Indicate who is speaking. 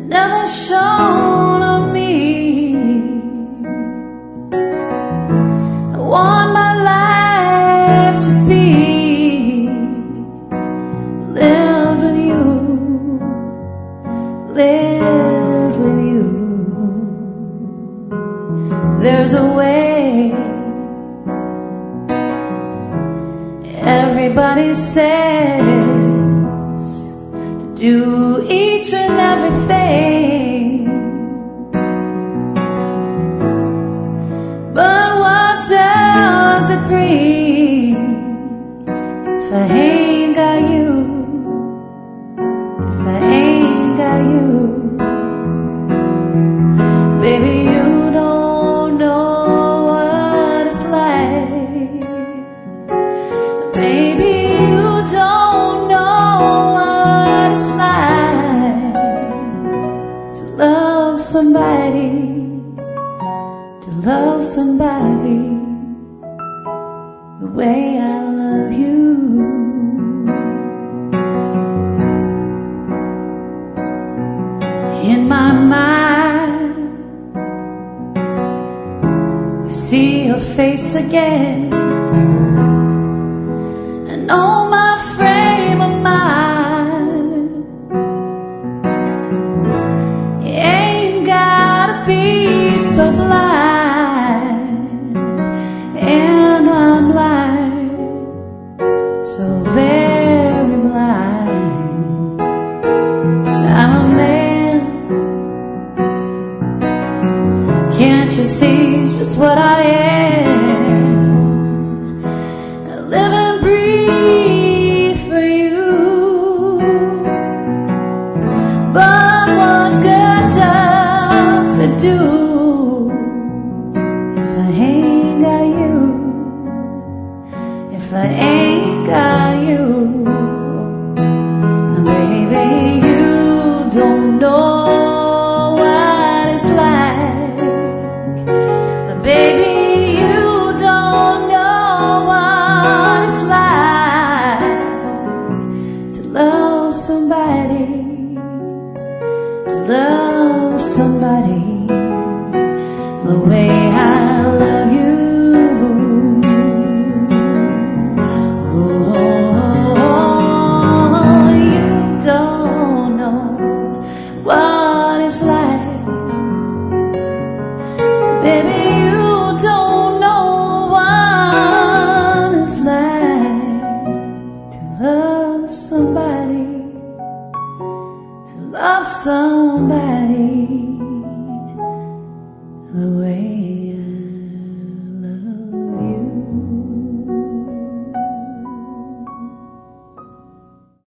Speaker 1: never shone on me. I want my life to be lived with you, lived with you. There's a way. Everybody says to do each and everything, but what does it bring if I ain't got you, if I ain't got you? Baby, you don't know what it's like. Baby, you don't know what it's like to love somebody, to love somebody the way I love you. In my mind, I see your face again, and oh, my frame of mind, you ain't gotta be so blind, and I'm blind, so very blind. I'm a man, can't you see just what I am? I live and breathe for you, but what good does it do if I ain't got you, if I ain't got you? And baby, you don't know what it's like. Baby, you don't know what it's like to love somebody, to love somebody the way I love you. Oh, you don't know what it's like. Baby, you don't know what it's like to love somebody, to love somebody.